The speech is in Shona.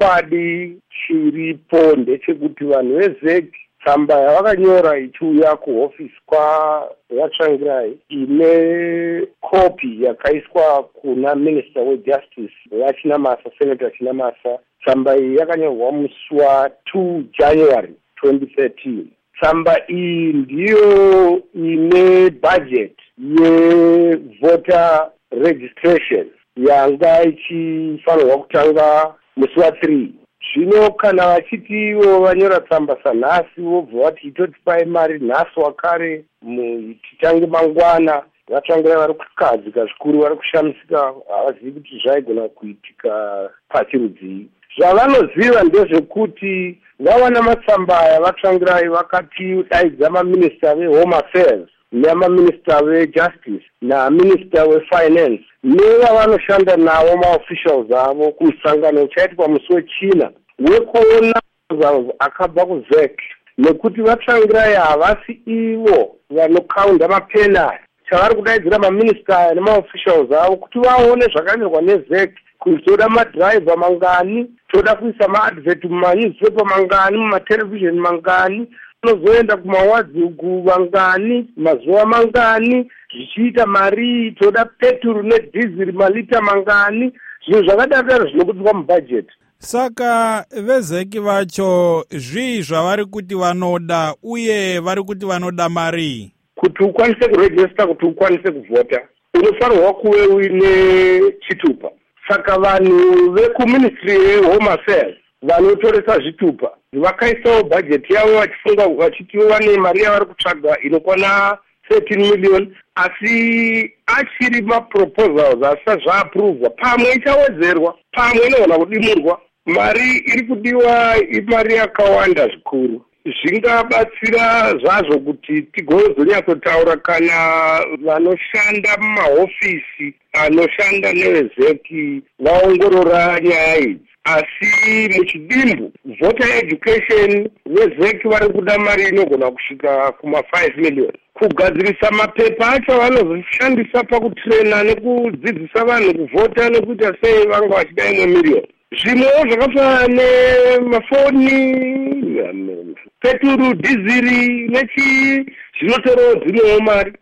chokwadi chiripo ndechekuti vanhu veZEC tsamba yavakanyora ichiuya kuhofisi kwavatsvangirai ine kopi yakaiswa kuna Minister weJustice vaChinamasa, Senator Chinamasa. Tsamba iyi yakanyorwa musi wa2 January 2013. Tsamba iyi ndiyo ine budget yevoter registration yanga ichifanirwa kutanga musi wa3. Zvino kana vachitiwo vanyora tsamba sanhasi vobva vati totipai mari nhasi wakare titange mangwana. Vatsvangirai vari kukadzika zvikuru, vari kushamisika, havazivi kuti zvaigona kuitika pachirudzii. Zvavanoziva ndezvekuti vawana matsamba aya vatsvangirai vakati daidza maminista veHome Affairs namaminista veJustice naminista weFinance nevavanoshanda navo maofficials avo kumusangano uchaitwa musi wechina wekuona akabva kuZEC, nekuti vatsvangirai havasi ivo vanokaunda mapenari. Chavari kudaidzira maminista aya nemaofficials avo kuti vaone zvakanyorwa neZEC, kuti toda madhiraivha mangani, toda kuisa maadvert mumanewspaper mangani, mumatelevision mangani, tozoenda kumawadzuku mangani, mazuva mangani, zvichiita mari, toda peturu nedhiziri malita mangani, zvinhu zvakadaro zvinokudzwa mubudget. Saka veZEC vacho zvii zvavari kuti vanoda uye vari kuti vanoda mari? Kuti ukwanise kurejista, kuti ukwanise kuvhota, unofanirwa kuve uine chitupa. Saka vanhu vekuministry yeHome Affairs vanotoresa zvitupa vakaisawo bhajeti yavo vachifunga vachiti vane mari yavari kutsvaga inokwana 13 million, asi achiri maproposals asina zvaapuruvwa. Pamwe ichawedzerwa, pamwe inogona kudimurwa. Mari iri kudiwa imari yakawanda zvikuru. Zvingabatsira zvazvo kuti tigozonyatsotaura kana vanoshanda mumahofisi anoshanda neveZEC vaongorora nyaya idzi. Asi muchidimbu voter education veZEC vari kuda mari inogona kusvika kuma5 million. Kugadzirisa mapepa acho vanozoshandisa pakutrena nekudzidzisa vanhu kuvhota nekuita sei vanga vachida imwe million. Zvimwewo zvakafanana nemafoni, peturu, dhiziri, nechi zvinotorawo dzimwewo mari.